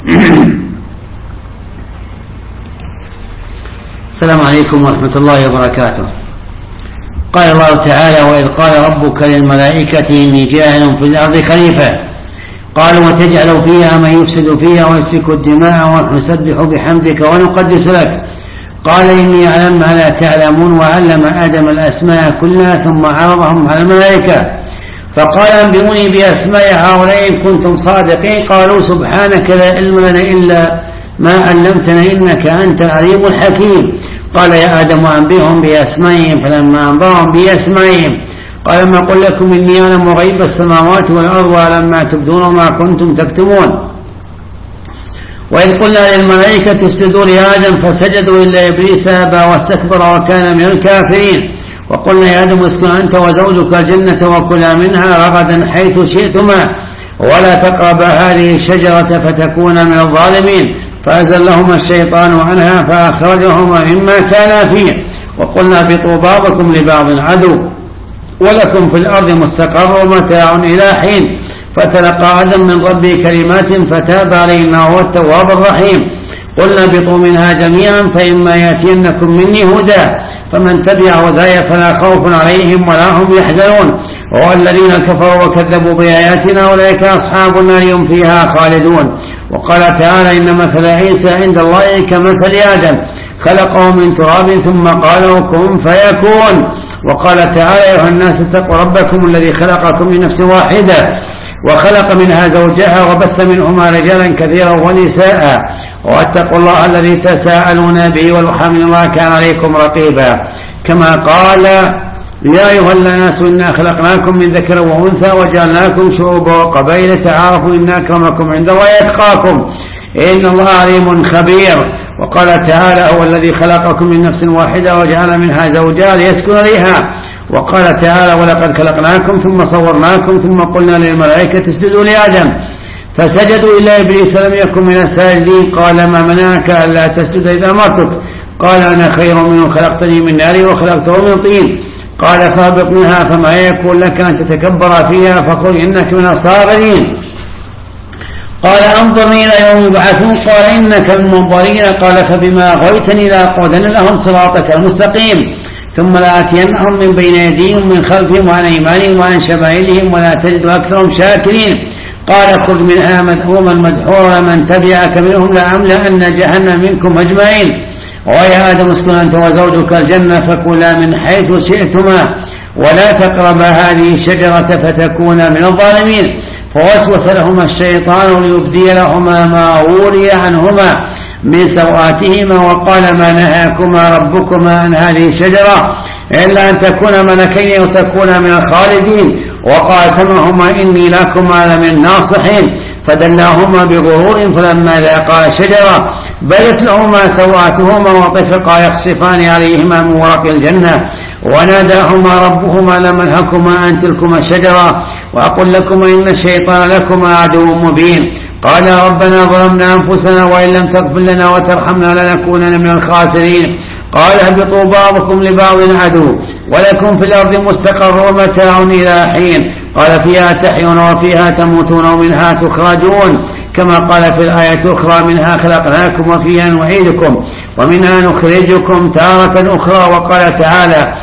السلام عليكم ورحمة الله وبركاته. قال الله تعالى: وإذ قال ربك للملائكة إني جاعل في الأرض خليفة قالوا وتجعل فيها من يفسد فيها ويسفك الدماء ونحن نسبح بحمدك ونقدس لك قال إني أعلم ما لا تعلمون وعلم آدم الأسماء كلها ثم عرضهم على الملائكة فقال أنبئوني بأسماء هؤلاء إن كنتم صادقين قالوا سبحانك لا علم لنا إلا ما علمتنا إنك أنت العليم الحكيم قال يا آدم أنبئهم بأسمائهم فلما أنبأهم بأسمائهم قال ما قل لكم إني أعلم غيب السماوات والأرض وأعلم ما تبدون وما كنتم تكتمون وإذ قلنا للملائكة اسجدوا لآدم فسجدوا إلا إبليس أبى واستكبر وكان من الكافرين وقلنا يا آدم اسكن أنت وزوجك الجنة وكلا منها رغدا حيث شئتما ولا تقربا هذه الشجرة فتكونا من الظالمين فأزلهما الشيطان عنها فأخرجهما مما كانا فيه وقلنا اهبطوا بعضكم لبعض عدو ولكم في الأرض مستقر ومتاع إلى حين فتلقى آدم من ربه كلمات فتاب عليه إنه هو التواب الرحيم قلنا اهبطوا منها جميعا فإما يأتينكم مني هدى فمن تبع هداي فلا خوف عليهم ولا هم يحزنون والذين كفروا وكذبوا بآياتنا أولئك أصحاب النار هم فيها خالدون وقال تعالى إن مثل عيسى عند الله كمثل آدم خلقه من تراب ثم قال له كن فيكون وقال تعالى يا أيها الناس اتقوا ربكم الذي خلقكم من نفس واحدة وخلق منها زوجها وبث منهما رجالا كثيرا ونساء واتقوا الله الذي تساءلون به والأرحام إن الله كان عليكم رقيبا كما قال يا أيها الناس إنا خلقناكم من ذكر وأنثى وجعلناكم شعوبا وقبائل تعارفوا إن أكرمكم عند الله يتقاكم إن الله عليم خبير وقال تعالى هو الذي خلقكم من نفس واحدة وجعل منها زوجها ليسكن إليها وقال تعالى ولقد خلقناكم ثم صورناكم ثم قلنا للملائكة اسجدوا لآدم فسجدوا إلا إبليس لم يكن من الساجدين قال ما منعك ألا تسجد إذا أمرتك قال أنا خير منه خلقتني من نار وخلقته من طين قال فاهبط منها فما يكون لك أن تتكبر فيها فقل إنك من الصاغرين قال أنظرني إلى يوم يبعثون قال إنك من المنظرين قال فبما أغويتني لأقعدن لهم صراطك المستقيم ثم لآتينهم من بين يديهم من خلفهم وعن أيمانهم وعن شمائلهم ولا تجد أكثرهم شاكرين قال خذ منها مذءوما مدحورا من تبعك منهم لأملأن جهنم منكم أجمعين ويا آدم اسكن أنت وزوجك الجنة فكلا من حيث شئتما ولا تقربا هذه الشجرة فتكونا من الظالمين فوسوس لهما الشيطان ليبدي لهما ما وري عنهما من سوآتهما وقال ما نهاكما ربكما عن هذه الشجرة إلا أن تكونا ملكين وتكونا من الخالدين وقاسمهما إني لكما لمن ناصحين فدلاهما بغرور فلما ذاقا الشجرة بدت لهما سوآتهما وطفقا يخصفان عليهما من ورق الجنة وناداهما ربهما لم أنهكما عن تلكما الشجرة وأقول لكما إن الشيطان لكما عدو مبين قال ربنا ظلمنا أنفسنا وإن لم تغفر لنا وترحمنا لنكونن من الخاسرين قال اهبطوا بعضكم لبعض عدو ولكم في الأرض مستقر ومتاع إلى حين قال فيها تحيون وفيها تموتون ومنها تخرجون كما قال في الآية الأخرى منها خلقناكم وفيها نعيدكم ومنها نخرجكم تارة أخرى وقال تعالى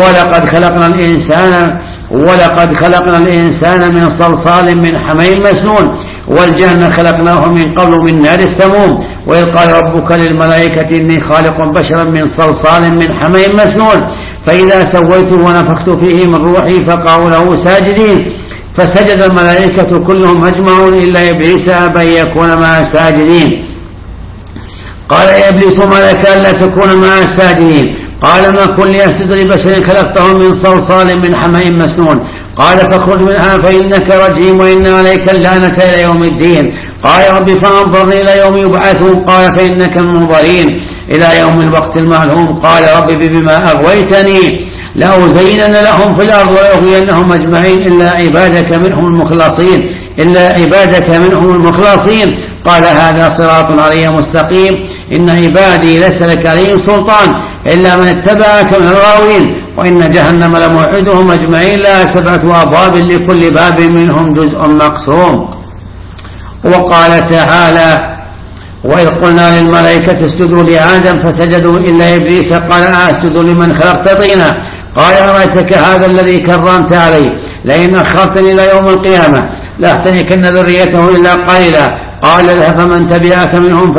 ولقد خلقنا الإنسان من صلصال من حمإ مسنون والجن خلقناه من قبل من نار السموم وإذ قال ربك للملائكة إني خالق بشرا من صلصال من حمإ مسنون فإذا سويته ونفخت فيه من روحي فقعوا له ساجدين فسجد الملائكة كلهم أجمعون إلا إبليس أبى أن يكون مع الساجدين قال يا إبليس ما لك ألا تكون مع الساجدين قال ما كن لأسجد لبشر خلقته من صلصال من حمإ مسنون قال فاخرج منها فإنك رجيم وإن عليك اللعنة إلى يوم الدين قال رب فانظرني إلى يوم يبعثون قال فإنك من المنظرين إلى يوم الوقت المعلوم قال رب بما أغويتني لأزينن لهم في الأرض ويغوينهم أجمعين إلا عبادك منهم المخلصين قال هذا صراط علي مستقيم إن عبادي ليس لك عليهم سلطان إلا من اتبعك من الغاوين وإن جهنم لموعدهم أجمعين لها 7 أبواب لكل باب منهم جزء مقسوم وقال تعالى وإذ قلنا للملائكة اسجدوا لآدم فسجدوا إلا إبليس قال أسجد لمن خلقت طينا قال أرأيتك هذا الذي كرمت علي لئن أخرتني إلى يوم القيامة لأحترقن ذريته إلا قليلا قال اذهب فمن تبعك منهم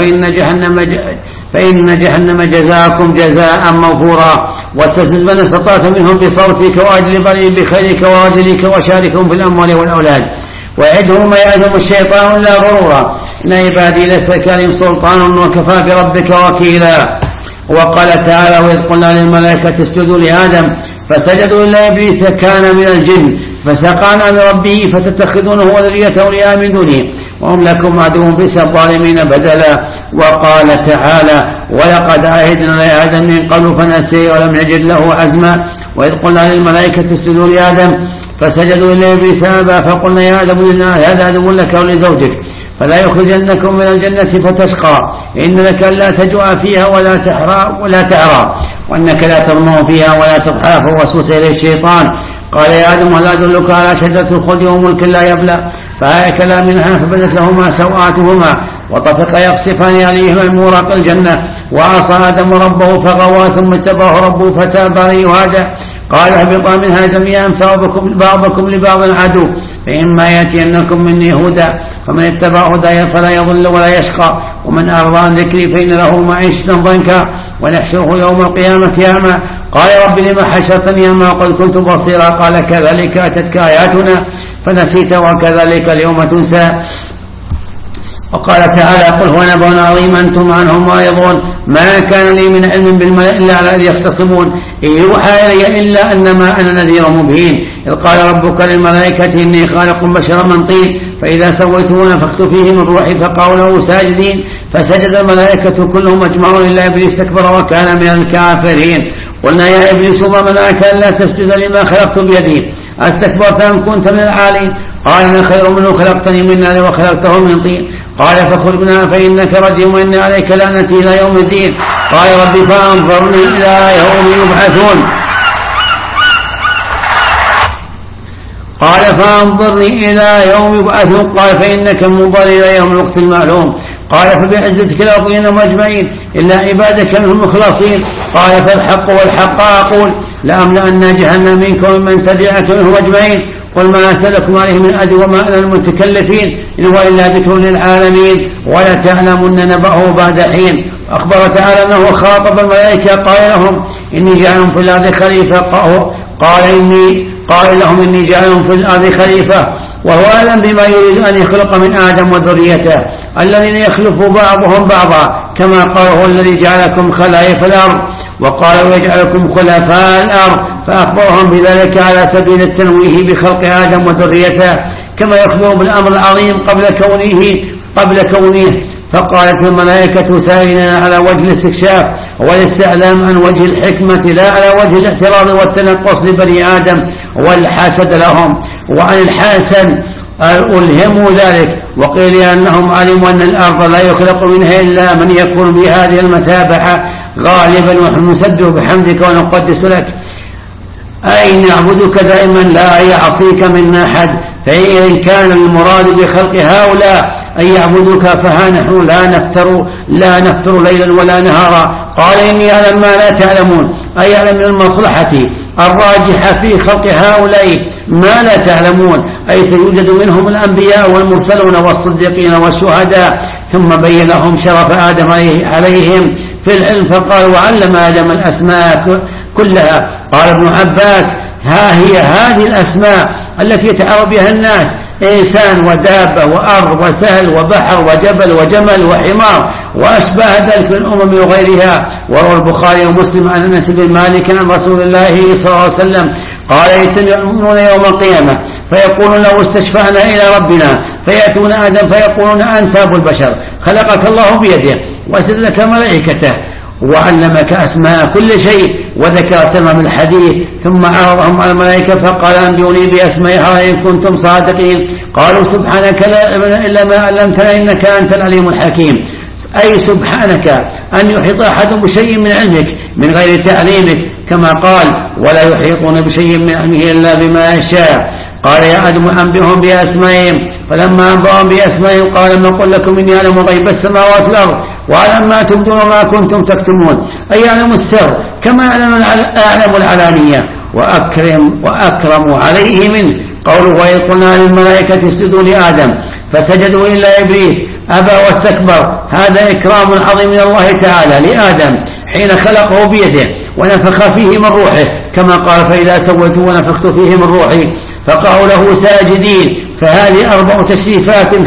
فإن جهنم جزاكم جزاء موفورا واستفزز من استطعت منهم بصوتك وأجلب عليهم بخيرك ورجلك وشاركهم في الأموال والأولاد وعدهم ما يعدهم الشيطان إلا غرورا إن عبادي ليس كالهم سلطان وكفى بربك وكيلا. وقال تعالى وإذ قلنا للملائكة اسجدوا لآدم فسجدوا إلا إبليس كان من الجن فسقى عن ربه فتتخذونه وذريته أولياء من دونه وهم لكم عدو بئس الظالمين بدلا. وقال تعالى ولقد عهدنا لآدم من قبل فنسي ولم نجد له عزما وإذ قلنا للملائكة اسجدوا لآدم فسجدوا إلا إبليس أبى فقلنا يا آدم هذا عدو لك ولزوجك فلا يخرجنكم من الجنة فتشقى إن لك لا تجوع فيها ولا تعرى وأنك لا تظمأ فيها ولا تضحى فوسوس إليه الشيطان قال يا آدم هل أدلك على شجرة الخلد وملك لا يبلى فأكلا منها فبدت لهما سوآتهما وطفقا يقصفان عليهما من ورق الجنة وعصى آدم ربه فغوى ثم اتبعه ربه فتاب عليه وهدى قال اهبطا منها جميعا بعضكم لبعض عدو فإما يأتينكم مني هدى فمن اتبع هداي فلا يضل ولا يشقى ومن أعرض عن ذكري فإن له معيشة ضنكا ونحشره يوم القيامة أعمى قال رب لم حشرتني أعمى وقد كنت بصيرا قال كذلك أتتك آياتنا فنسيت وكذلك اليوم تنسى. وقال تعالى قل هو نبأ عظيم أنتم عنه معرضون ما كان لي من علم بالملأ إلا على الذي يختصمون إن يوحى إلي إلا أنما أنا نذير مبين إذ قال ربك للملائكة إني خالق بشرا من طين فإذا سويته ونفخت فيه من روحي فقعوا له ساجدين فسجد الملائكة كلهم أجمعون إلا إبليس استكبر وكان من الكافرين قلنا يا إبليس ما منعك ألا تسجد لما خلقت بيدي أستكبرت أم كنت من العالين قال أنا خير منه خلقتني من نار وخلقته من طين قال فاخرج منها فإنك رجيم وإن عليك لعنتي إلى يوم الدين قال رب فأنظرني إلى يوم يبعثون قال فأنظرني إلى يوم يبعثون قال فإنك منظر إلى يوم الوقت المعلوم قال فبعزتك لأغوينهم أجمعين إلا عبادك منهم المخلصين قال فالحق والحق أقول لأملأن جهنم منكم ومن تبعك منهم أجمعين قل ما أسألكم عليه من أجر وما أنا المتكلفين إن هو إلا ذكر للعالمين ولا تعلمن نبأه بعد حين. أخبر تعالى أنه خاطب الملائكة قال لهم إني جاعل في الأرض خليفة قال لهم إني جاعل في الأرض خليفة وهو أعلم بما يريد أن يخلق من آدم وذريته الذين يخلف بعضهم بعضا كما قال هو الذي جعلكم خلائف الأرض وقال ويجعلكم خلفاء الأرض فأخبرهم بذلك على سبيل التنويه بخلق آدم وذريته كما يخبر بالأمر العظيم قبل كونه فقالت الملائكة سائلين على وجه الاستكشاف والاستعلام عن وجه الحكمة لا على وجه الاعتراض والتنقص لبني آدم والحسد لهم وعن الحسن ألهموا ذلك وقيل أنهم علموا أن الأرض لا يخلق منها إلا من يكون بهذه المتابعة غالبا ونحن نسبح بحمدك ونقدس لك أي نعبدك دائما لا يعصيك منا أحد فإن كان المراد بخلق هؤلاء أن يعبدك فها نحن لا نفتر ليلا ولا نهارا قال إني أعلم ما لا تعلمون أي أعلم من المصلحة الراجحة في خلق هؤلاء ما لا تعلمون أي سيوجد منهم الأنبياء والمرسلون والصديقين والشهداء ثم بين لهم شرف آدم عليهم في العلم فقال وعلم آدم الأسماء كلها. قال ابن عباس ها هي هذه الأسماء التي يتعرف بها الناس إنسان ودابة وأرض وسهل وبحر وجبل وجمل وحمار وأشباه ذلك من الأمم وغيرها. وروى البخاري ومسلم عن أنس بن مالك عن رسول الله صلى الله عليه وسلم قال يتنعون يوم القيامة فيقولون لو استشفعنا إلى ربنا فيأتون آدم فيقولون أنت أبو البشر خلقك الله بيده وأسد لك ملائكته وعلمك أسماء كل شيء وذكر تمام الحديث ثم عرضهم على الملائكة فقال أنبئوني بأسمائها إن كنتم صادقين قالوا سبحانك لا علم إلا ما علمتنا إنك أنت العليم الحكيم أي سبحانك أن يحيط أحد بشيء من علمك من غير تعليمك كما قال ولا يحيطون بشيء من علمه إلا بما يشاء قال يا آدم أنبئهم بأسمائهم، فلما أنبأهم بأسمائهم قال ما قل لكم إني أعلم غيب السماوات والأرض وأعلم ما تبدون وما كنتم تكتمون، أي يعلم السر كما أعلم العلانية وأكرم عليه منه. قوله وإذ قلنا للملائكة اسجدوا لآدم فسجدوا إلا إبليس أبى واستكبر، هذا إكرام عظيم من الله تعالى لآدم حين خلقه بيده ونفخ فيه من روحه، كما قال فإذا سويت ونفخت فيه من روحي فقعوا له ساجدين. فهذه 4 تشريفات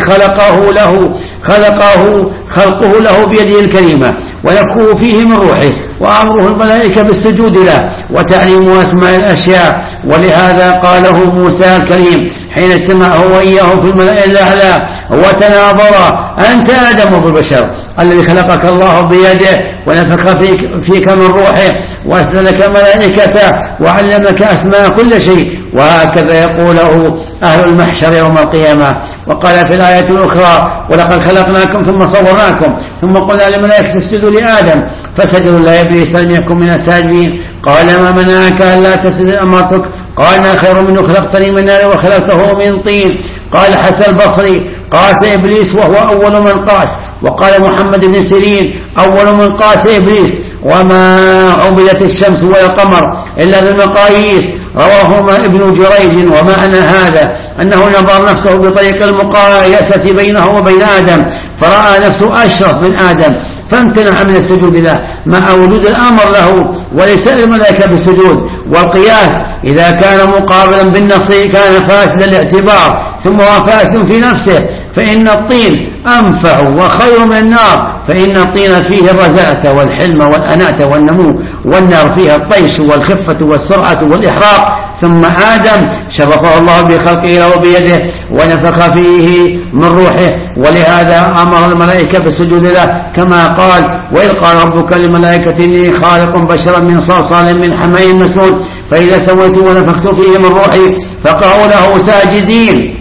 خلقه له بيده الكريمة ونفخه فيه من روحه وأمره الملائكة بالسجود له وتعليم أسماء الأشياء. ولهذا قاله موسى الكريم حين اجتمعه وإياه في الملأ الأعلى وتناظرا أنت آدم أبو البشر الذي خلقك الله بيده ونفخ فيك من روحه وأسلك ملائكته وعلمك أسماء كل شيء. وهكذا يقوله أهل المحشر يوم القيامة. وقال في الآية الأخرى ولقد خلقناكم ثم صورناكم ثم قلنا للملائكة اسجدوا لآدم فسجدوا إلا إبليس لم يكن من الساجدين. قال ما منعك ألا تسجد أمرتك؟ قال أنا خير منه خلقتني من نار وخلقته من طين. قال حسن البصري قاس إبليس وهو أول من قاس. وقال محمد بن سيرين أول من قاس إبليس وما عبدت الشمس ولا القمر إلا بالمقاييس. رواهما ابن جريج. ومعنى هذا أنه نظر نفسه بطريق المقايسة بينه وبين آدم فرأى نفسه أشرف من آدم فامتنع من السجود له مع وجود الأمر له ولسائر الملائكة بالسجود. والقياس إذا كان مقابلا بالنص كان فاسد الاعتبار ثم هو فاسد في نفسه، فإن الطين أنفع وخير من النار، فإن الطين فيه الرزاءة والحلم والأناة والنمو، والنار فيها الطيش والخفة والسرعة والإحراق. ثم آدم شرفه الله بخلقه وبيده ونفخ فيه من روحه، ولهذا أمر الملائكة بالسجود له كما قال وإذ قال ربك للملائكة إني خالق بشرا من صلصال من حمأ مسنون فإذا سويت ونفخت فيه من روحي فقعوا له ساجدين.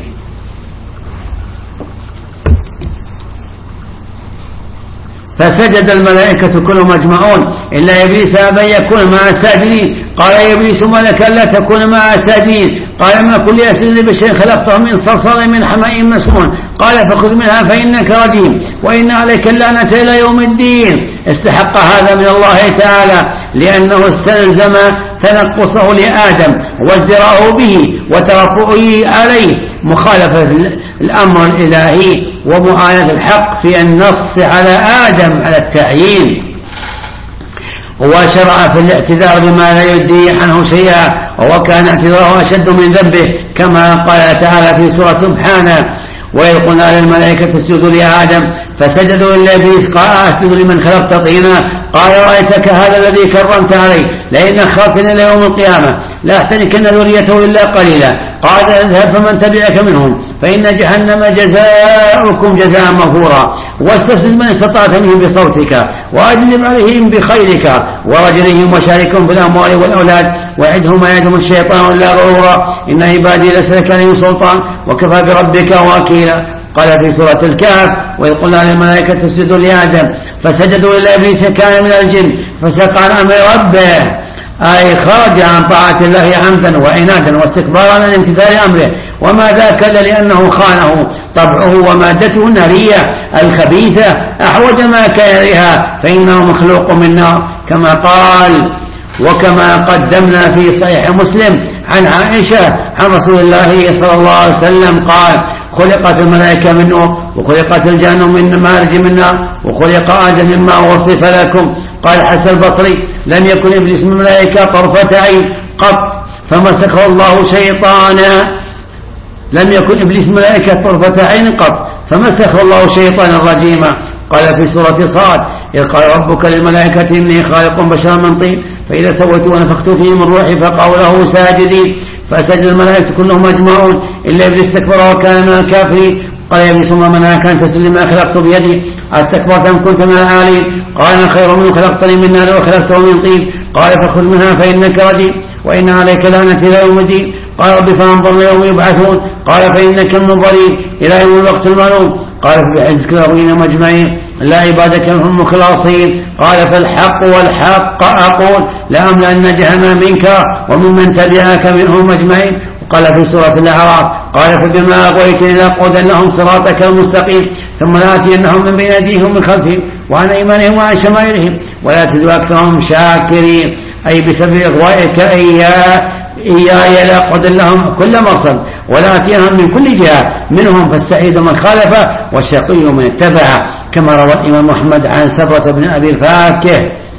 فسجد الملائكة كلهم أجمعون إلا إبليس أبى يكون مع الساجدين. قال يا إبليس ما لك ألا تكون مع الساجدين؟ قال ما كل أسجد بشيء خلقته من صلصال من حمأ مسنون. قال فخذ منها فإنك رجيم وإن عليك اللعنة إلى يوم الدين. استحق هذا من الله تعالى لأنه استلزم تنقصه لآدم وازدراءه به وترفعه عليه مخالفة الأمر الإلهي ومعاندة الحق في النص على آدم على التعيين. وشرع في الاعتذار بما لا يدري عنه شيئا وكان اعتذاره أشد من ذنبه كما قال تعالى في سورة سبحانه وإذ قلنا للملائكة اسجدوا لآدم فسجدوا إلا إبليس قال أسجد لمن خلقت طينا قال رأيتك هذا الذي كرمت عليه لئن أخرتني إلى يوم القيامة لأحتركن ذريته إلا قليلا. قال اذهب فمن تبعك منهم فإن جهنم جزاؤكم جزاء مغفورا واستفزز من استطعت منهم بصوتك وأجلب عليهم بخيلك ورجلهم وشاركهم في الأموال والأولاد وعدهم ويعدهم الشيطان إلا غرورا إن عبادي ليس لك عليهم سلطان وكفى بربك وكيلا. قال في سورة الكهف وإذ قلنا للملائكة اسجدوا لآدم فسجدوا إلا إبليس كان من الجن فسق عن أمر ربه أي خرج عن طاعة الله عمدا وعنادا واستكبارا عن امتثال أمره وما ذاك إلا لأنه خانه طبعه ومادته النارية الخبيثة أحوج ما كان إليها فإنه مخلوق من نار كما قال وكما قدمنا في صحيح مسلم عن عائشة عن رسول الله صلى الله عليه وسلم قال خلقت الملائكة من نور وخلقت الجن من مارج من نار وخلق آدم مما وصف لكم. قال حسن البصري لم يكن إبليس من الملائكة طرفة عين قط فمسخه الله شيطانا. لم يكن إبليس من الملائكة طرفة عين قط فمسخه الله شيطانا رجيما. قال في سورة صاد إذ قال ربك للملائكة إني خالق بشرا من طين فإذا سويت ونفخت فيه من روحي فقعوا له ساجدين فسجد الملائكة كلهم أجمعون إلا إبليس استكبر وكان من الكافرين. قال يا إبليس ما منعك أن تسجد لما خلقت بيدي أستكبرت أم كنت من العالين؟ قال أنا خير منه خلقتني من نار وخلقته من طين. قال فخذ منها فإنك رجيم وإن عليك لعنة إلى يوم الدين. قال رب فانظرنا يوم يبعثون. قال فإنك منظرين إلى يوم الوقت المعلوم. قال فبعزك الأرضين مجمعين لا عبادك هم مخلصين. قال فالحق والحق أقول لأملأن جهنم منك وممن تبعك منهم أجمعين. قال في سورة الأعراف قال فبما أغويتني لأقعدن لهم صراطك المستقيم ثم لآتينهم من بين أيديهم ومن خلفهم وعن أيمانهم وعن شمائلهم ولا تجد أكثرهم شاكرين، أي بسبب إغوائك إياي لأقعدن لهم كل مرصد ولآتينهم من كل جهة منهم فاستعيد من خالفه والشقي من اتبعه، كما روى الإمام محمد عن سبرة بن أبي الفاكه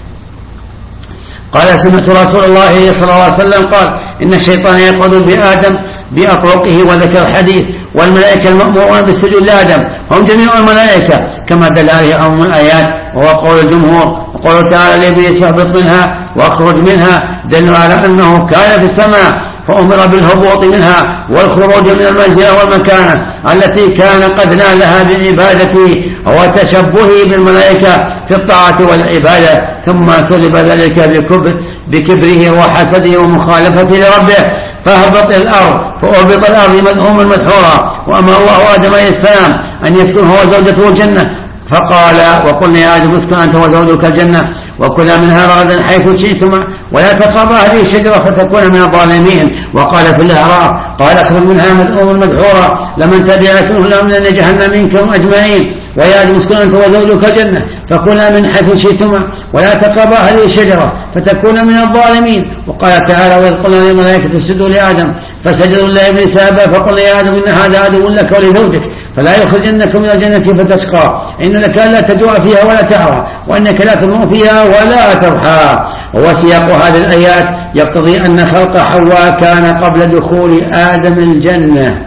قال سمعت رسول الله صلى الله عليه وسلم قال إن الشيطان يقعد بآدم بأطرقه، وذكر الحديث والملائكة المأمورون بالسجود لآدم هم جميع الملائكة كما دل عليه أم الآيات، وهو قول الجمهور. وقوله تعالى لإبليس اهبط منها واخرج منها دل على أنه كان في السماء فأمر بالهبوط منها والخروج من المنزلة والمكانة التي كان قد نالها بعبادته وتشبهه بالملائكة في الطاعة والعبادة، ثم سلب ذلك بكبره وحسده ومخالفته لربه فهبط الأرض فأهبط الأرض مدهوما مدحورا. وأمر الله آدم عليه السلام أن يسكن هو وزوجته الجنة فقال وقلنا يا آدم اسكن أنت وزوجك الجنة وكلا منها رغدا حيث شئتما ولا تقربا هذه الشجرة فتكون من الظالمين. وقال في الأعراف قال اخرج منها مدحورا مدحورا لمن تبعكم لأملأن جهنم منكم أجمعين ويا آدم اسكن أنت وزوجك الجنة فكلا من حيث شئتما ولا تقربا هذه الشجرة فتكون من الظالمين. وقال تعالى وإذ قلنا للملائكة اسجدوا لآدم فسجدوا إلا إبليس أبى فقلنا يا آدم إن هذا عدو لك ولزوجك فلا يخرجنكم من الجنة فتشقى إن لك لا تجوع فيها ولا تعرى وإنك لا تظمأ فيها ولا تضحى. وسياق هذه الآيات يقتضي أن خلق حواء كان قبل دخول آدم الجنة.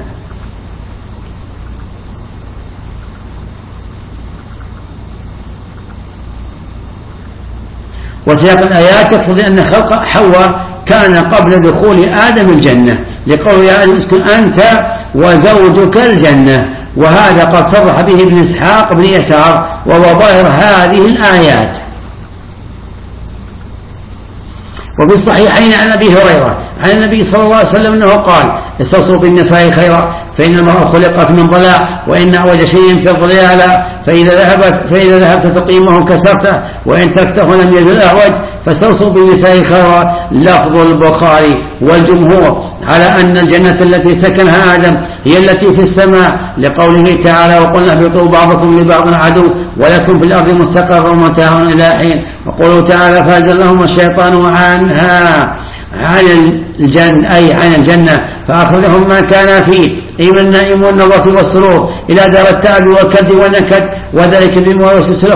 وسياق الآيات يقتضي أن خلق حواء كان قبل دخول آدم الجنة لقول يا آدم اسكن أنت وزوجك الجنة، وهذا قد صرح به ابن إسحاق بن يسار وهو ظاهر هذه الآيات. وفي الصحيحين عن أبي هريرة عن النبي صلى الله عليه وسلم أنه قال استوصوا بالنساء خيرا فإن المرأة خلقت من ضلع وإن أعوج شيء في الضلال فإذا ذهبت تقيمه كسرته وإن تركته لم يزل أعوج فاستوصوا بالنساء خيرا. لفظ البخاري والجمهور على أن الجنة التي سكنها آدم هي التي في السماء لقوله تعالى وقلنا اهبطوا بعضكم لبعض عدو ولكم في الأرض مستقر ومتاع إلى حين. وقوله تعالى فأزلهم الشيطان عنها عن الجنة أي عن الجنة فأخرجهم ما كان فيه أي من النعيم والنظرة والسرور إلى دار التعب والكد والنكد وذلك بما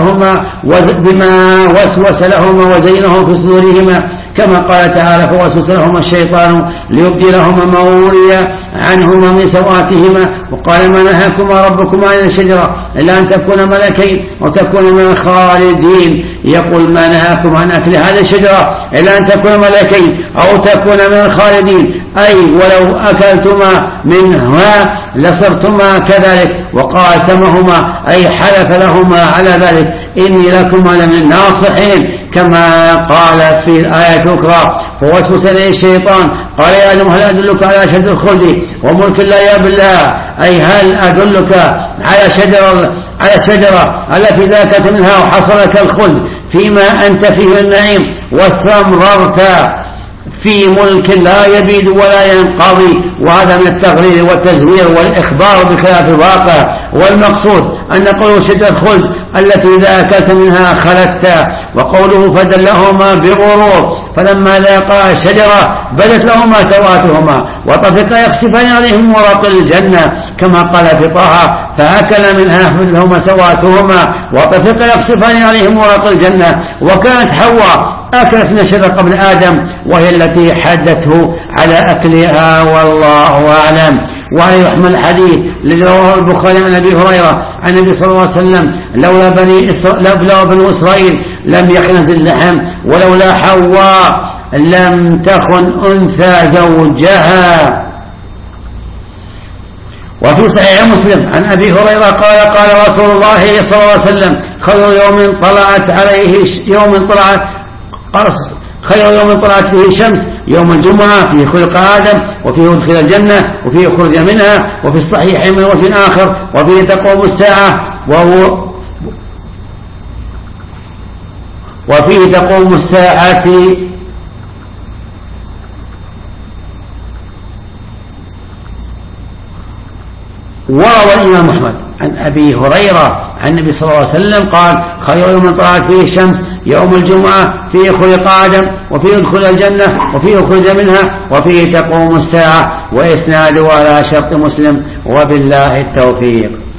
وسوس لهما وزينهم في صدورهما كما قال تعالى فوسوس لهما الشيطان ليبدي لهما ما وري عنهما من سوآتهما وقال ما نهاكما ربكما عن الشجرة إلا أن تكون ملكين وتكون من الخالدين. يقول ما نهاكم عن أكل هذه الشجرة إلا أن تكون ملكين أو تكون من الخالدين أي ولو أكلتما منها لصرتما كذلك. وقاسمهما أي حلف لهما على ذلك إني لكما لمن الناصحين كما قال في الآية الأخرى فوسوس إليه الشيطان قال يا آدم هل أدلك على شجر الخلد وملك لا يبلى أي هل أدلك على شجرة التي ذاكت منها وحصلك الخلد فيما أنت فيه النعيم واستمررت في ملك لا يبيد ولا ينقضي. وهذا من التغرير والتزوير والإخبار بخلاف الواقع. والمقصود أن قوله شجر الخلد التي إذا أكلت منها خلدت. وقوله فدلهما بغرور فلما لاقا الشجرة بدت لهما سواتهما وطفقا يخسفان عليهم ورق الجنة كما قال في طه فأكل منها فدلهما سواتهما وطفقا يخسفان عليهم ورق الجنة. وكانت حواء أكلت من الشجرة قبل آدم وهي التي حدته على أكلها والله أعلم. وعلى يحمل الحديث الذي رواه البخاري عن أبي هريرة عن النبي صلى الله عليه وسلم لولا بنو إسرائيل لم يخنز اللحم ولولا حواء لم تخن أنثى زوجها. وفي صحيح مسلم عن أبي هريرة قال رسول الله صلى الله عليه وسلم خير يوم طلعت فيه الشمس يوم الجمعة فيه خلق آدم وفيه أدخل الجنة وفيه خرج منها. وفي الصحيح من وجه آخر وفيه تقوم الساعة وروى الإمام أحمد عن أبي هريرة عن النبي صلى الله عليه وسلم قال: خير يوم طلعت فيه الشمس يوم الجمعة، فيه خلق آدم، وفيه ادخل الجنة، وفيه خرج منها، وفيه تقوم الساعة، وإسناده على شرط مسلم، وبالله التوفيق.